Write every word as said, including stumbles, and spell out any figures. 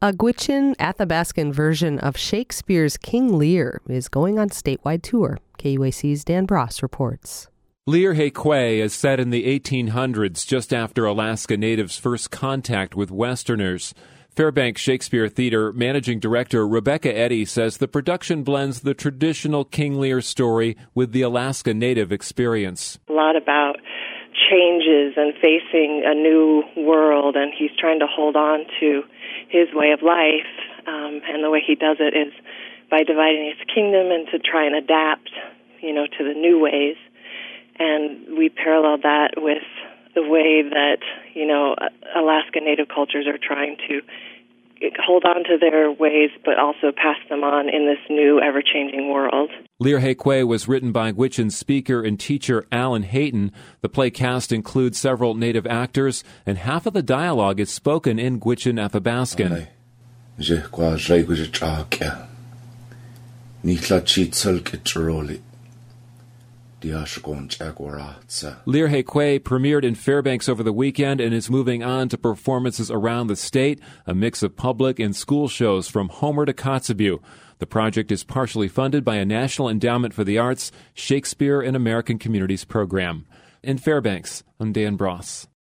A Gwich'in Athabascan version of Shakespeare's King Lear is going on statewide tour. K U A C's Dan Bross reports. Lear He Kwe is set in the eighteen hundreds, just after Alaska Natives' first contact with Westerners. Fairbanks Shakespeare Theater managing director Rebecca Eddy says the production blends the traditional King Lear story with the Alaska Native experience. A lot about changes and facing a new world, and he's trying to hold on to his way of life, um, and the way he does it is by dividing his kingdom and to try and adapt, you know, to the new ways. And we paralleled that with the way that, you know, Alaska Native cultures are trying to hold on to their ways, but also pass them on in this new, ever-changing world. Lear He Kwe was written by Gwich'in speaker and teacher Alan Hayton. The play cast includes several Native actors, and half of the dialogue is spoken in Gwich'in Athabascan. Lear He Kwe premiered in Fairbanks over the weekend and is moving on to performances around the state, a mix of public and school shows from Homer to Kotzebue. The project is partially funded by a National Endowment for the Arts Shakespeare in American Communities program. In Fairbanks, I'm Dan Bross.